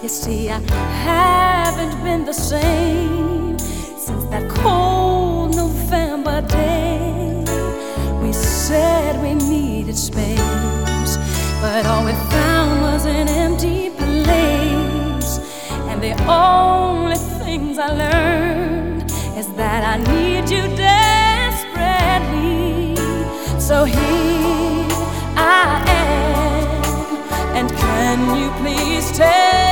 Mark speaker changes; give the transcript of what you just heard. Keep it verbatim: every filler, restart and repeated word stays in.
Speaker 1: You see, I haven't been the same since that cold November day. We said we needed space, but all we found was an empty place. And the only things I learned is that I need you desperately. So here I am, and can you please tell